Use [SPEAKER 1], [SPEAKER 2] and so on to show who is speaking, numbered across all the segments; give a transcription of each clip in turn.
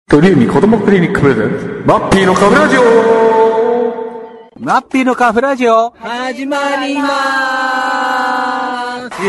[SPEAKER 1] 鳥海子どもクリニックプレゼンツマッピーのカフェラジオ。
[SPEAKER 2] マッピーのカフェラジオ
[SPEAKER 3] 始まりまーす。
[SPEAKER 1] イエ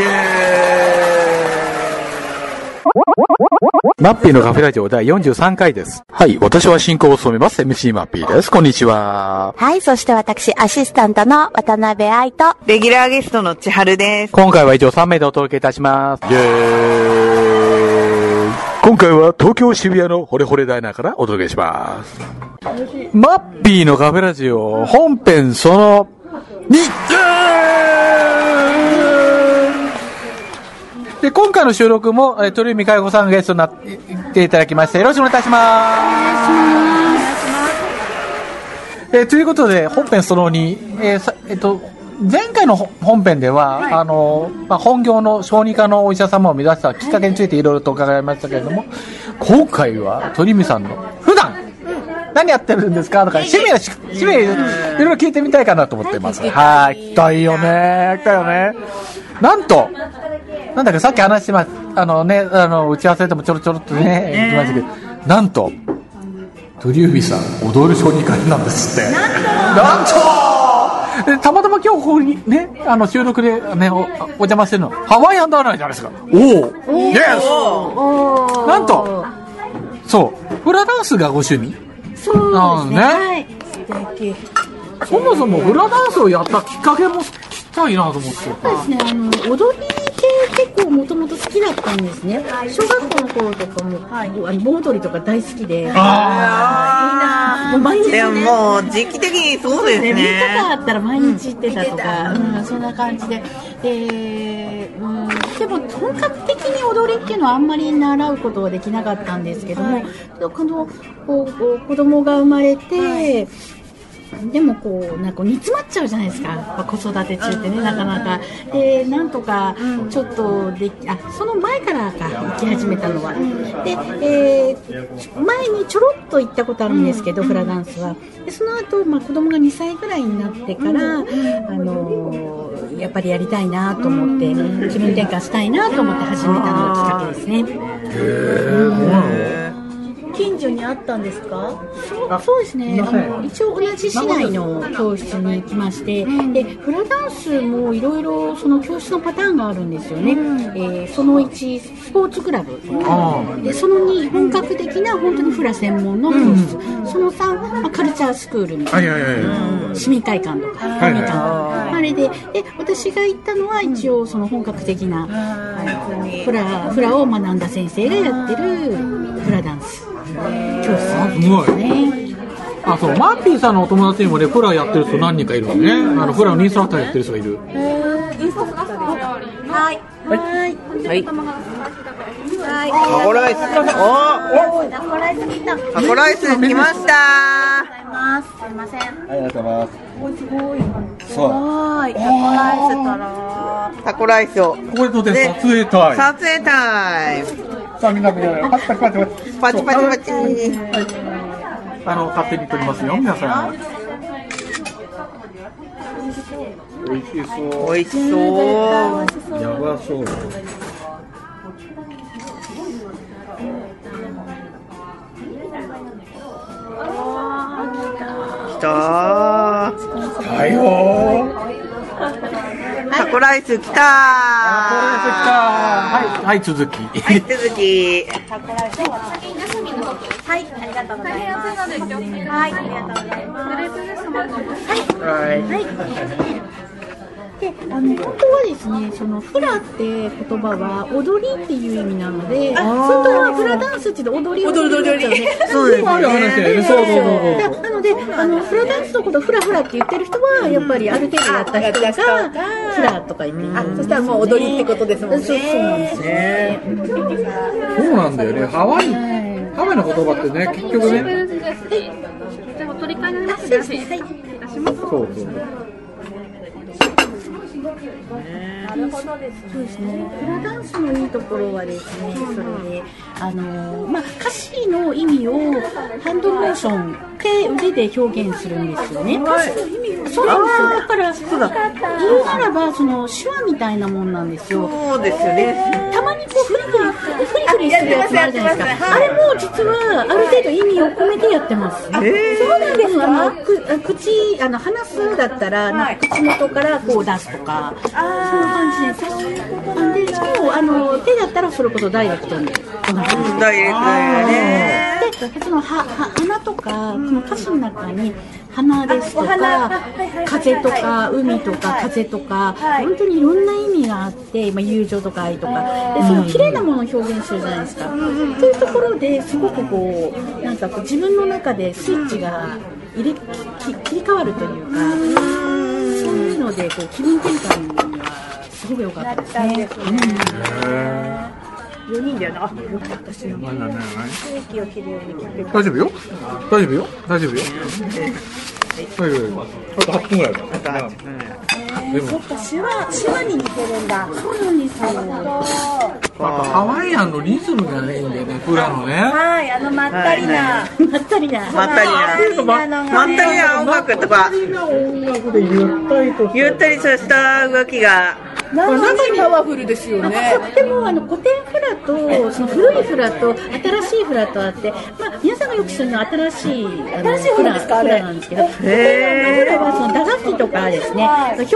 [SPEAKER 1] ーイ。マッピーのカフェラジオ第43回です。はい、私は進行を務めます MC マッピーです。こんにちは。
[SPEAKER 4] はい、そして私アシスタントの渡辺愛と
[SPEAKER 3] レギュラーゲストの千春です。
[SPEAKER 1] 今回は以上3名でお届けいたします。イエーイ。今回は東京渋谷のホレホレダイナーからお届けします。マッピーのカフェラジオ本編その2。で、今回の収録も鳥海海保さんがゲストになっていただきましてよろしくお願いいたします。ということで本編その2、前回の本編では、はい、本業の小児科のお医者様を目指したきっかけについていろいろと伺いましたけれども、今回は鳥海さんの普段何やってるんですかとか趣味いろいろ聞いてみたいかなと思っています。はい、来たいよね。なんとなんだっけ、さっき話してます。打ち合わせでもちょろっとね言ってましたけど、なんと鳥海さん踊る小児科医なんですって。なんとたまたま今日ここにね、収録でね、お邪魔してるのハワイアンダーナーじゃないですか。おーイエス。なんとそうフラダンスがご趣味。
[SPEAKER 4] そうですね。はい。
[SPEAKER 1] そもそもフラダンスをやったきっかけも聞きたいなと思って。そう
[SPEAKER 4] ですね。踊り系結構もともと好きだったんですね。小学校の頃とかも、盆踊りとか大好きで。
[SPEAKER 3] ああ、もう毎日、ね。でももう時期的にそうですね。
[SPEAKER 4] 3日間あったら毎日行ってたとか、そんな感じで。でも本格的に踊りっていうのはあんまり習うことはできなかったんですけども、子供が生まれて。でもなんか煮詰まっちゃうじゃないですか、子育て中ってね、なかなかで、なんとかちょっとその前からか行き始めたのはで、前にちょろっと行ったことあるんですけど、フラダンスはで、その後、子供が2歳ぐらいになってから、やっぱりやりたいなと思って、気分転換したいなと思って始めたのがきっかけですね。近所にあったんですか？そうですね。一応同じ市内の教室に行きまして、でフラダンスもいろいろその教室のパターンがあるんですよね。その1スポーツクラブで、その2本格的な本当にフラ専門の教室、その3、カルチャースクールみたいな、市民会館とか公民館とか、あれで私が行ったのは一応その本格的なフラを学んだ先生がやってるフラダンス教室ですね。
[SPEAKER 1] そう、マッピーさんのお友達にもね、フラやってる人何人かいるのね。フラのインストラクターやってる人がいる。
[SPEAKER 4] インストラクターはい。
[SPEAKER 3] タコライス。タコライス来ました。
[SPEAKER 4] すいません。
[SPEAKER 5] ありがとうございます。
[SPEAKER 4] すごい。
[SPEAKER 5] そう。
[SPEAKER 3] タコライスを。
[SPEAKER 1] ここで撮って撮影タイム。
[SPEAKER 3] 撮影タイム。
[SPEAKER 1] さあみんな見ながらパチ。
[SPEAKER 3] パチ。
[SPEAKER 1] 勝手に撮りますよ皆さん。美味しそう。やばそう。
[SPEAKER 3] 来たー。
[SPEAKER 1] はいよー。
[SPEAKER 3] タコライス来たー。
[SPEAKER 1] はい、続き。
[SPEAKER 3] タコライス。
[SPEAKER 4] はい、ありがとうございます。はい、ありがとうございます。で、本当はですね、そのフラって言葉は踊りっていう意味なので、本当はフラダンスって言って踊り
[SPEAKER 3] そうですね。
[SPEAKER 4] なので、フラダンスのことをフラって言ってる人はやっぱりある程度やった人がフラとか言って、そしたらもう踊りってことですもんね。そうなんですね。
[SPEAKER 1] そうなんだよね。ハワイの言葉ってね、結局ね。
[SPEAKER 6] でも取り替えられますね。はい。
[SPEAKER 1] そう。
[SPEAKER 4] なるほどですね。フラダンスのいいところはですね、それで歌詞の意味をハンドモーション、手手で表現するんですよね。歌詞の意味を。そうなんですよ。だから言うならばその手話みたいなもんなんですよ。
[SPEAKER 3] そうですよね。
[SPEAKER 4] たまにこうフリフリするやつあるじゃないですか。あれも実はある程度意味を込めてやってます。そうなんですか。話すだったらなんか口元からこう出すとか、そんな感じで。でしかも手だったらそれこそダイレクトに
[SPEAKER 3] ダイレクトね。
[SPEAKER 4] でその花とかその歌詞の中に花ですとか風とか海とか風とか本当にいろんな意味があって、友情とか愛とかでその綺麗なものを表現するじゃないですか。というところですごくこうなんかこう自分の中でスイッチが切り替わるというか、そういうのでこう気分転換にはすごく良かったですね。4人だよな。私のケーキを切るように
[SPEAKER 1] 大丈夫よ。あと8分ぐらいだ。
[SPEAKER 5] そっか、手話に似てるんだ。
[SPEAKER 4] そうなんですよ。
[SPEAKER 1] ハワイアンのリズムがねいいんだよね、フラのね。
[SPEAKER 5] はい、まったりな
[SPEAKER 3] 音楽とかゆったりとした動きが
[SPEAKER 5] 中にパワフルですよね。
[SPEAKER 4] でも古典フラとその古いフラと新しいフラとあって、皆さんがよく知るのは新しいフラなんですけど、古典フラはその打楽器とかですね、なんだっけ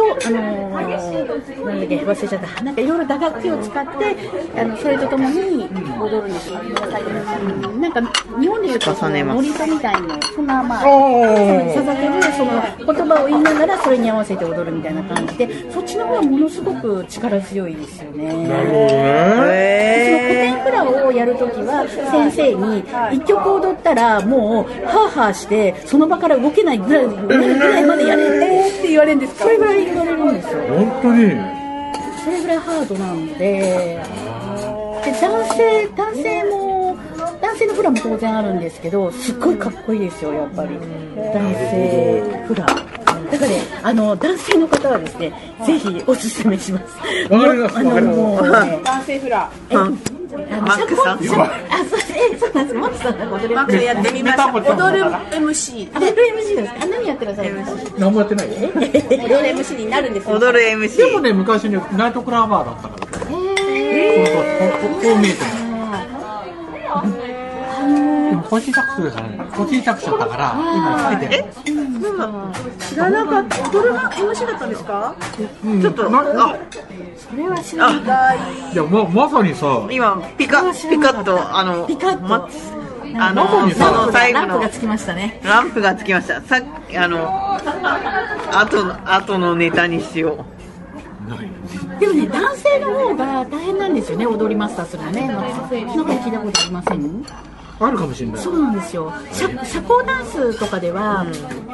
[SPEAKER 4] 忘れちゃった。なんかいろいろ打楽器を使ってそれとともに踊るんですよ。なんか日本でいうとノリとみたいなそんなささげるその言葉を言いながらそれに合わせて踊るみたいな感じで、そっちの方がものすごく力強いですよね。なるほどね。その古典フラをやるときは先生に1曲踊ったらもうハーハーしてその場から動けないぐらいまでやれって言われるんですか。それぐらい言われるんですよ。
[SPEAKER 1] 本当に
[SPEAKER 4] それぐらいハードなんで、男性のフラも当然あるんですけど、すっごいかっこいいですよ、やっぱり男性フラ。だからね、男性の方はですね、ぜひおすすめします。
[SPEAKER 1] わかります。
[SPEAKER 5] 男性フラ。
[SPEAKER 3] マックさん。
[SPEAKER 4] そうなんです。マックさんが踊る。
[SPEAKER 5] マックさんやってみました。踊る MC。
[SPEAKER 4] 踊る MC ですか。何やってください。
[SPEAKER 1] 何もやってないよ。
[SPEAKER 5] 踊る MC になるんですよ。
[SPEAKER 3] 踊る MC。
[SPEAKER 1] でもね、昔ね、ナイトクラバーだったから。こう見えてる。でも腰着手ですね。腰着手だったから今つけてる。
[SPEAKER 5] 知らなかった。踊る MC だったんですか？
[SPEAKER 3] ちょっと
[SPEAKER 4] それは知らない。
[SPEAKER 1] いやまさにさ、
[SPEAKER 3] 今ピカッとその最後の
[SPEAKER 4] ランプがつきましたね。
[SPEAKER 3] ランプがつきました。さっき後のネタにしよう。
[SPEAKER 4] でもね、男性の方が大変なんですよね、踊りマスターするのね。なんか聞いたことありません？
[SPEAKER 1] あるかもしれない。
[SPEAKER 4] そうなんですよ。社交ダンスとかでは、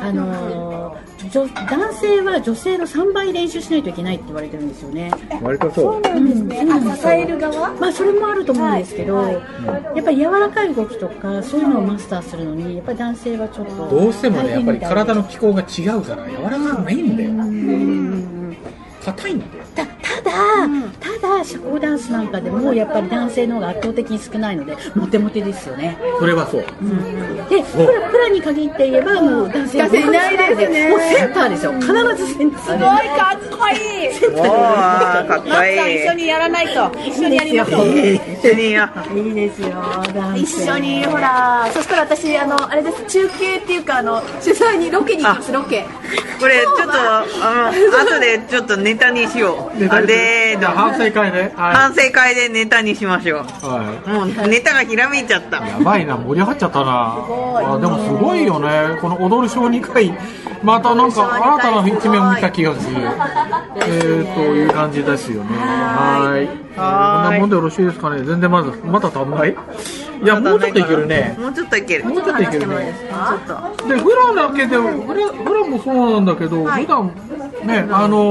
[SPEAKER 4] 男性は女性の3倍練習しないといけないって言われてるんですよね。
[SPEAKER 1] 割とそう。
[SPEAKER 5] 支える側？
[SPEAKER 4] それもあると思うんですけど、やっぱり柔らかい動きとかそういうのをマスターするのに、やっぱり男性はちょっと
[SPEAKER 1] どうしてもね、やっぱり体の気候が違うから柔らかくないんだよ。硬いんだよ。ただ社交ダンスなんかでもやっぱり男性の方が圧倒的に少ないのでモテモテですよね。 それはそう。
[SPEAKER 4] でプラに限って言えばもう男性いないですね。もうセンターですよ。必ずセンター。
[SPEAKER 5] すごいかっこいい。
[SPEAKER 3] かっこいい。
[SPEAKER 5] 一緒にやらないと。一緒にやりましょう。
[SPEAKER 3] 一緒にや。
[SPEAKER 4] いいですよ。
[SPEAKER 5] 一緒にほら。そしたら私あれです。中継っていうか取材にロケに行きます。ロケ。
[SPEAKER 3] これちょっと後でちょっとネタにしよう。
[SPEAKER 1] じゃあ反省会で。
[SPEAKER 3] 反省会でネタにしましょう。もうネタがひらめいちゃった。
[SPEAKER 1] やばいな、盛り上がっちゃったな。でもすごいよね。この踊る小児科医、またなんか新たな一面を見た気がする。という感じですよね。はい。こんなもんでよろしいですかね。全然まだ足んない。いや、もうちょっといけるね。
[SPEAKER 3] もうちょっといける。
[SPEAKER 1] ね。で、フラだけで、フラもそうなんだけど、普段ね、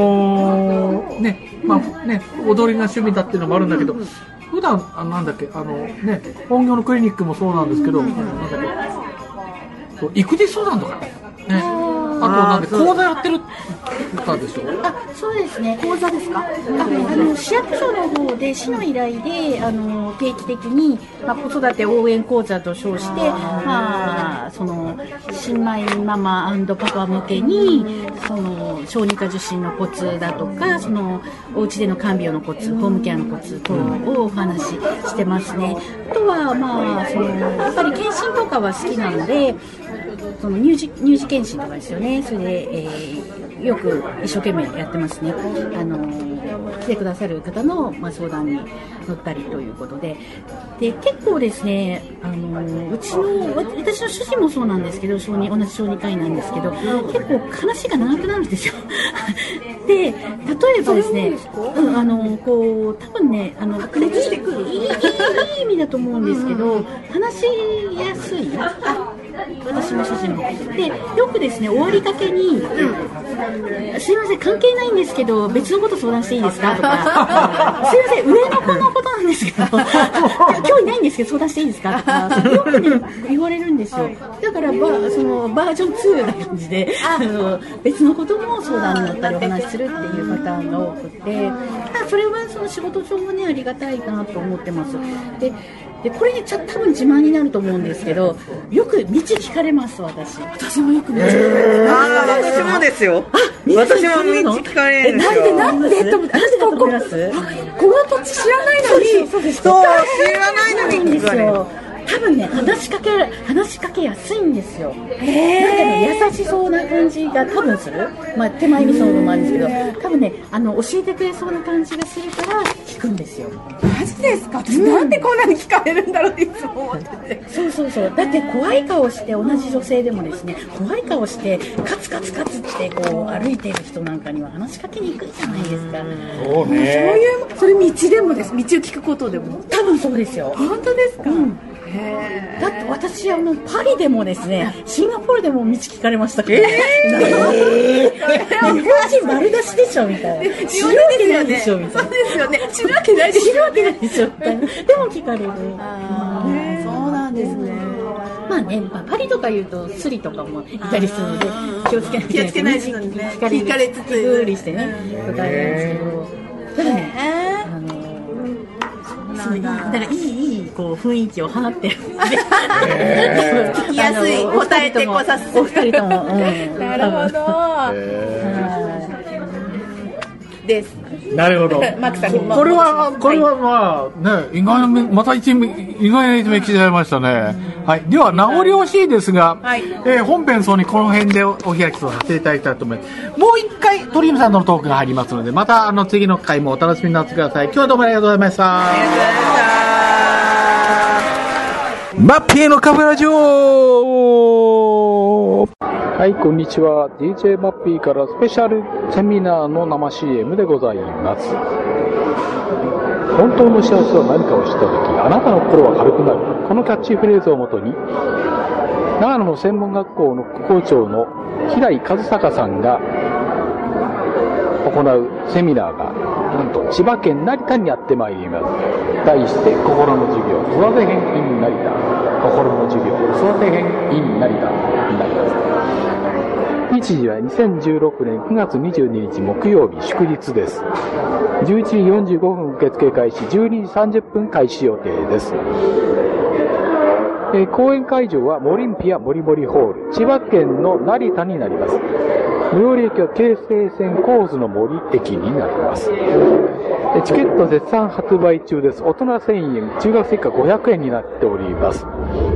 [SPEAKER 1] 踊りが趣味だっていうのもあるんだけど、普段本業のクリニックもそうなんですけど、育児相談とかね、 なんで講座やってる方でしょ。
[SPEAKER 4] そうですね。
[SPEAKER 5] 講座ですか？
[SPEAKER 4] 市役所の方で市の依頼で定期的に、子育て応援講座と称して、その新米ママ&パパ向けにその小児科受診のコツだとか、そのお家での看病のコツ、ホームケアのコツ等をお話ししてますね。あとはそのやっぱり検診とかは好きなので、その乳児検診とかですよね。それで、よく一生懸命やってますね。来てくださる方の、相談に乗ったりということで、結構ですね、私の主人もそうなんですけど、同じ小児科医なんですけど、結構話が長くなるんですよ。で、例えばですね、多分ね、
[SPEAKER 5] 白熱してくる。
[SPEAKER 4] いい意味だと思うんですけど、話しやすい。私も主人も。で、よくですね、終わりかけに、すいません、関係ないんですけど、別のこと相談していいですかとか、すいません、上の子のことなんですけど、今日いないんですけど、相談していいですかとか、よくね、言われるんですよ。だから、そのバージョン2な感じで、別のことも相談になったりお話しするっていうパターンが多くて、それはその仕事上もね、ありがたいなと思ってます。でこれね、多分自慢になると思うんですけど、よく道聞かれます、私もよく道聞かれます。
[SPEAKER 3] 私もですよ。私も道聞かれるんですよ。
[SPEAKER 5] なんでと思って、私と思います。この土地知らないのに、
[SPEAKER 3] そう、知らないのに聞かれる。
[SPEAKER 4] 多分ね、話しかけやすいんですよ。なんかね、優しそうな感じが多分する。手前味噌のもあるんですけど、多分ね、教えてくれそうな感じがするから聞くんですよ。
[SPEAKER 5] マジですか？私なんでこんなに聞かれるんだろうっていつも思ってて。
[SPEAKER 4] そう。だって怖い顔して、同じ女性でもですね、怖い顔してカツカツって歩いている人なんかには話しかけにくいじゃないですか。
[SPEAKER 1] そうね。
[SPEAKER 5] それ道でもです。道を聞くことでも。
[SPEAKER 4] 多分そうですよ。
[SPEAKER 5] 本当ですか？
[SPEAKER 4] だって私パリでもですね、シンガポールでも道聞かれましたから、日本人丸出しでしょみたいな、知るわけないでしょみたいな、
[SPEAKER 5] そうですよね、知るわけないでし
[SPEAKER 4] ょみたいな、でも聞かれる。
[SPEAKER 5] そうなんですね。
[SPEAKER 4] パリとか言うとスリとかもいたりするので気をつけないとね、聞かれつつふりしてね答えるんですけど、ただね、だからいい雰囲気を放ってる
[SPEAKER 5] 聞きやすい、答えてこさす
[SPEAKER 4] お二人とも、
[SPEAKER 5] なるほどです。
[SPEAKER 1] なるほど。
[SPEAKER 5] マックさんにも
[SPEAKER 1] これは意外なまた意外な一面聞いちゃいましたね。はい。では名残惜しいですが、本編にこの辺でお開きとさせていただきたいと思います。もう一回鳥海さんとのトークが入りますので、また次の回もお楽しみになってください。今日はどうもありがとうございました。マッピーのカフェラジオ。はい、こんにちは。DJ マッピーからスペシャルセミナーの生 CM でございます。本当の幸せは何かを知ったとき、あなたの心は軽くなる。このキャッチフレーズをもとに、長野の専門学校の副校長の平井和孝さんが行うセミナーが、なんと千葉県成田にやってまいります。題して、心の授業、育て編 in 成田。心の授業、育て編 in 成田になります。日時は2016年9月22日木曜日祝日です。11時45分受付開始、12時30分開始予定です。講演会場はモリンピアモリモリホール、千葉県の成田になります。最寄り駅は京成線高津の森駅になります。チケット絶賛発売中です。大人1000円、中学生以下500円になっております。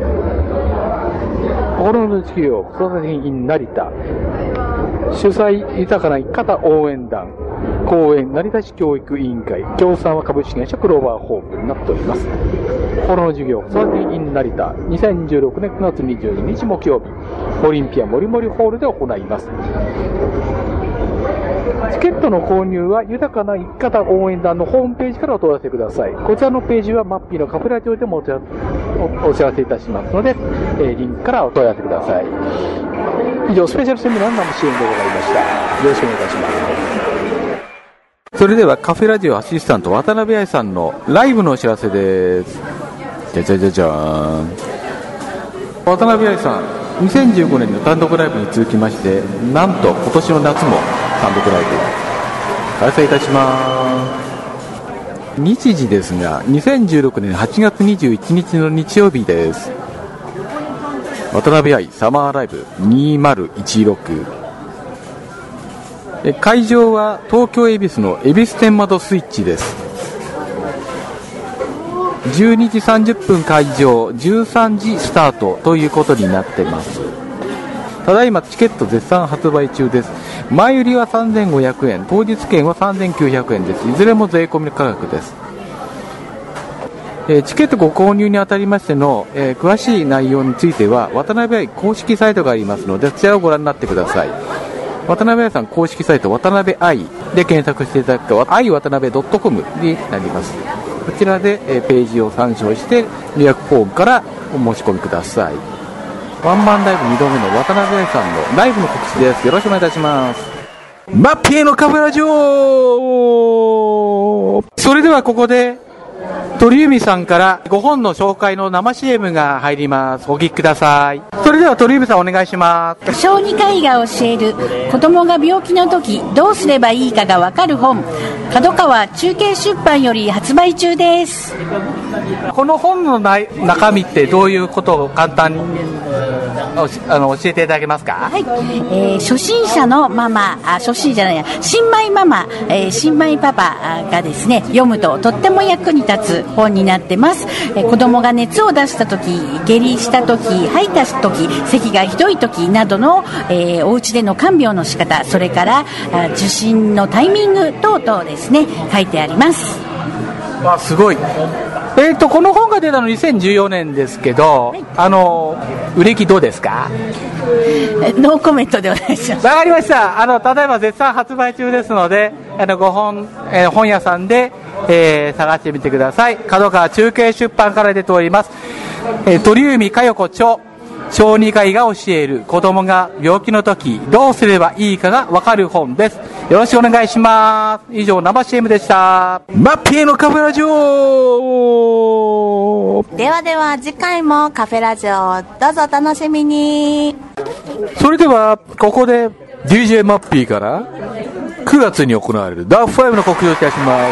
[SPEAKER 1] 心の授業、育て編 in 成田。主催豊かな生き方応援団。講演成田市教育委員会。協賛は株式会社クローバーホームになっております。心の授業、育て編 in 成田。2016年9月22日木曜日。オリンピアモリモリホールで行います。チケットの購入は豊かな生き方応援団のホームページからお問い合わせください。こちらのページはマッピーのカフェラジオでもお知らせいたしますので、リンクからお問い合わせください。以上、スペシャルセミナーの生 CM でございました。よろしくお願いいたします。それではカフェラジオアシスタント渡辺愛さんのライブのお知らせです。じゃじゃじゃじゃーん。渡辺愛さん、 2015年の単独ライブに続きまして、なんと今年の夏も単独ライブ開催いたします。日時ですが、2016年8月21日の日曜日です。渡辺愛サマーライブ2016。会場は東京恵比寿の恵比寿天窓スイッチです。12時30分会場、13時スタートということになっています。ただいまチケット絶賛発売中です。前売りは3500円、当日券は3900円です。いずれも税込み価格です。チケットご購入にあたりましての、詳しい内容については渡辺愛公式サイトがありますので、そちらをご覧になってください。渡辺愛さん公式サイト渡辺愛で検索していただくと愛渡辺 .com になります。こちらで、ページを参照して予約フォームからお申し込みください。ワンマンライブ2度目の渡辺愛さんのライブの告知です。よろしくお願いいたします。マッピーのカフェラジオ。それではここで鳥海さんから5本の紹介の生 CM が入ります。お聞きください。それでは鳥海さんお願いします。
[SPEAKER 4] 小児科医が教える子供が病気の時どうすればいいかがわかる本、角川中継出版より発売中です。
[SPEAKER 1] この本の中身ってどういうことを簡単に教えていただけますか？
[SPEAKER 4] はい、初心者のママ、初心じゃないや、新米ママ、新米パパがですね、読むととっても役に立つ本になってます。子供が熱を出した時、下痢した時、吐いた時、咳がひどい時などの、お家での看病の仕方、それから受診のタイミング等々ですね、書いてあります。
[SPEAKER 1] わ、すごい。この本が出たの2014年ですけど、はい、売れ行きどうですか？
[SPEAKER 4] ノーコメントでお願いします。
[SPEAKER 1] わかりました。ただいま絶賛発売中ですので、本屋さんで、探してみてください。角川中継出版から出ております。鳥海佳代子著、小児科医が教える子供が病気の時どうすればいいかがわかる本です。よろしくお願いします。以上、生 CM でした。マッピーのカフェラジオ。
[SPEAKER 7] ではでは次回もカフェラジオをどうぞお楽しみに。
[SPEAKER 1] それではここで DJ マッピーから9月に行われるダーフ5の告知をいたします。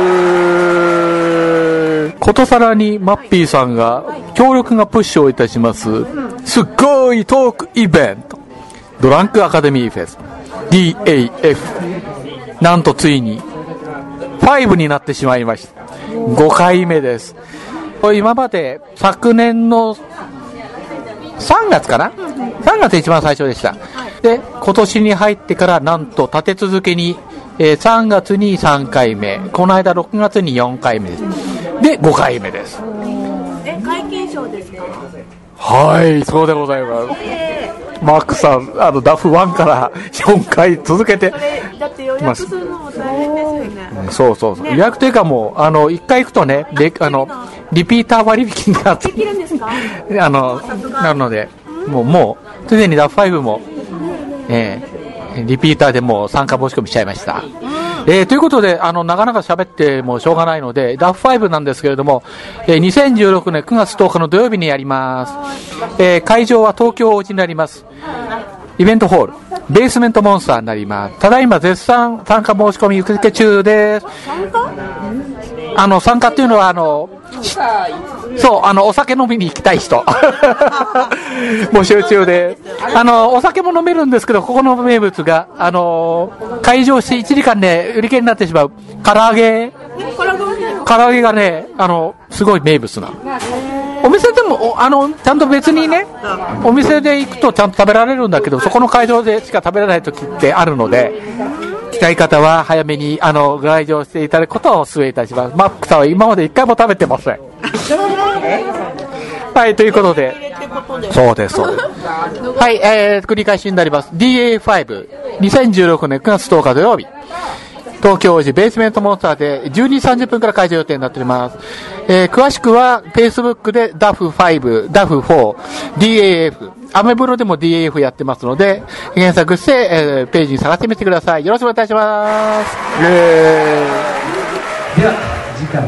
[SPEAKER 1] ことさらにマッピーさんが強力なプッシュをいたしますすっごいトークイベント、ドランクアカデミーフェス DAF、 なんとついに5になってしまいました。5回目です。今まで昨年の3月かな、3月一番最初でした。で、今年に入ってからなんと立て続けに、3月に3回目、この間6月に4回目です。で、5回目です。
[SPEAKER 5] 皆勤賞ですか？
[SPEAKER 1] はい、そうでございます。マックさん、ダフ1から4回続けて
[SPEAKER 5] だって予約するのも大変ですよね。
[SPEAKER 1] そうそうそう、ね、予約というかもう1回行くとね、リピーター割引があって
[SPEAKER 5] できるんですか？
[SPEAKER 1] なのでもうすでにダフ5も、リピーターでもう参加申し込みしちゃいました。ということで、なかなか喋ってもしょうがないので、ダフ5なんですけれども、2016年9月10日の土曜日にやります。会場は東京王子になります。イベントホール、ベースメントモンスターになります。ただいま絶賛参加申し込み受付中です。参加っていうのは、そう、お酒飲みに行きたい人。募集中で。お酒も飲めるんですけど、ここの名物が、開場して1時間ね、売り切れになってしまう、唐揚げがね、すごい名物な。お店でも、ちゃんと別にね、お店で行くとちゃんと食べられるんだけど、そこの会場でしか食べられない時ってあるので、来たい方は早めに、来場していただくことをお勧めいたします。マックさんは今まで一回も食べてません。はい、ということで、そうです、そうです。はい、繰り返しになります。DA5、2016年9月10日土曜日。東京王子ベースメントモンスターで12時30分から開場予定になっております。詳しくは Facebook で DAF5、DAF4、DAF、アメブロでも DAF やってますので、検索して、ページに探してみてください。よろしくお願いします。
[SPEAKER 8] では、次回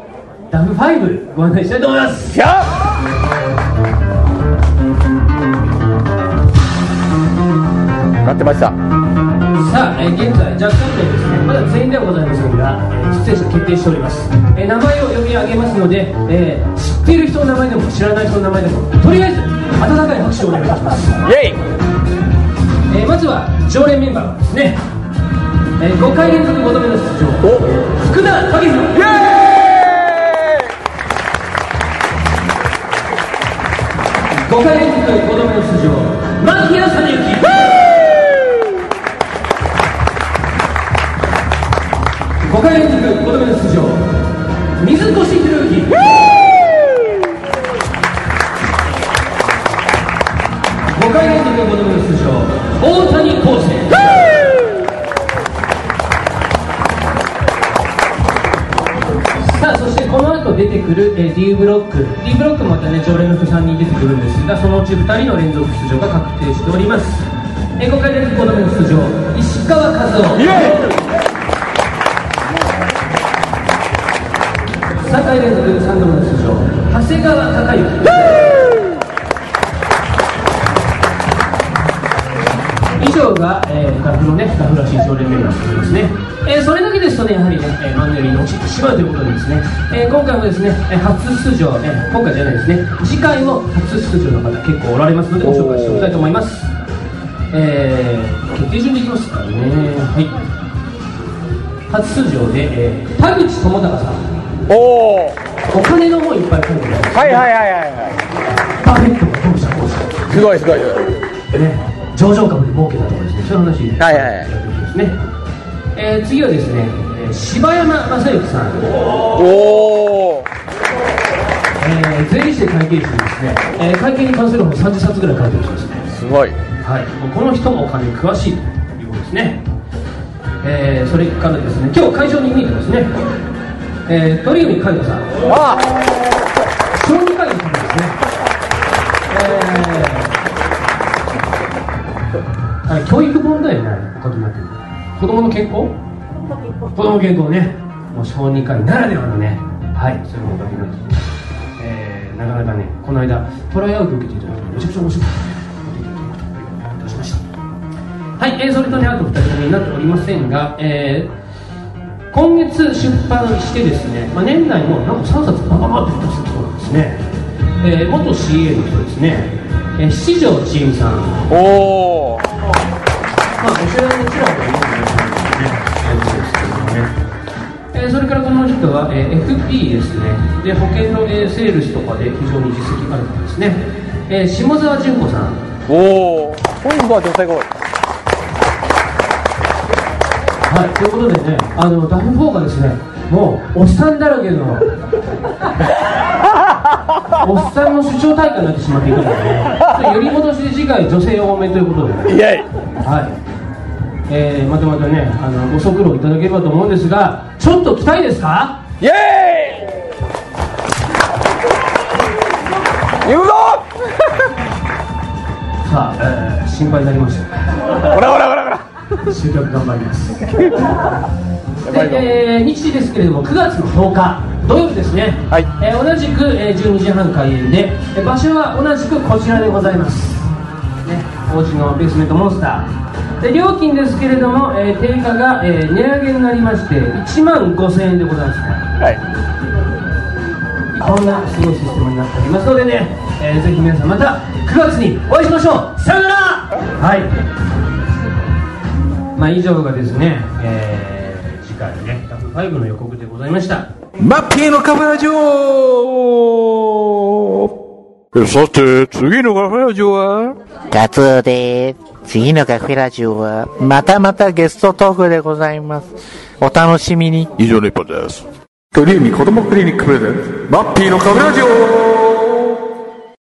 [SPEAKER 8] DAF5、DAF5 ご案内したいと思います。
[SPEAKER 1] 待ってました。
[SPEAKER 8] さあ、現在若干でですね、まだ全員ではございませんが、出演者決定しております。名前を読み上げますので、知っている人の名前でも知らない人の名前でもとりあえず温かい拍手をお願いします。
[SPEAKER 1] イエイ。
[SPEAKER 8] まずは常連メンバーですね、5回連続5度目の出場、福田武宏。イエーイ。5回連続5度目の出場、牧野実之。5回連続5度目の出場、水越弘之。5回連続5度目の出場、大谷康生。さあ、そしてこの後出てくる D ブロックもまたね、常連の人3人出てくるんですが、そのうち2人の連続出場が確定しております。5回連続5度目の出場、石川和夫。3回連続3度目の出場、長谷川貴之。以上が、ダフのね、ダフらしい常連メンバーとなりますね。それだけですとね、やはりね、マンネリに落ちてしまうということでですね、今回もですね、初出場、今回じゃないですね、次回も初出場の方結構おられますので、ご紹介しておきたいと思います。決定順でいきますからね。はい。初出場で、田口智隆さん。お金のもいっぱい書いてます、ね。はいパーフェクトが当社講師。
[SPEAKER 1] すごいすごい。
[SPEAKER 8] ね、上場株で儲けたとかですね、そういう話ですね。次はですね、柴山正幸さん。税理士で会計士ですね、会計に関する本30冊ぐらい書いてる人ですね。
[SPEAKER 1] すごい。
[SPEAKER 8] はい、この人もお金に詳しいということですね。それからですね、今日会場に見えてますね、鳥海海斗さん。小児科医の方ですね。教育問題になることになっている。子供の健康？子供健康ね。もう小児科医ならではのね、はい、そういう問題になっています。なかなかね、この間トライアウト受けていただいてめちゃくちゃ面白かった。どうしました。はい、それとね、あと2人組になっておりませんが、今月出版してですね、年内もなんか3冊バババって出すそうなんですね。元 CA の人ですね、七条千恵美さん。お知らないもちろんいるんですけどね。それからこの人は、FP ですね。で、保険の、セールスとかで非常に実績がある方ですね。下沢純子さん。
[SPEAKER 1] 本部は女性が多い。
[SPEAKER 8] はい、ということでね、ダフ4がですね、もうおっさんだらけのおっさんの主張大会になってしまっているので、ね、より戻しで次回女性多めということで、ね、
[SPEAKER 1] イエイ、
[SPEAKER 8] はい、またまたね、ご足労いただければと思うんですが、ちょっと来たいですか？
[SPEAKER 1] イエイ言うぞ
[SPEAKER 8] さあ、心配になりました。
[SPEAKER 1] ほら
[SPEAKER 8] 集客頑張りますで、日時ですけれども9月の10日土曜日ですね、はい、同じく、12時半開演で、場所は同じくこちらでございます、ね、王子のベースメントモンスターで、料金ですけれども、定価が、値上げになりまして15,000円でございますね、はい、こんなすごいシステムになっておりますのでね、ぜひ皆さんまた9月にお会いしましょう。さよなら。はい、以上がですね、次回ね、タフ5の予告でございました。
[SPEAKER 2] マッピーのカフェラジオ。さて、次のカフェラジオは
[SPEAKER 1] ガツオでーす。次のカフェラジオは、またゲストトークでございます。お楽しみに。
[SPEAKER 2] 以上の一本です。
[SPEAKER 1] 鳥海子供クリニックプレゼンツ、マッピーのカフェラジオ。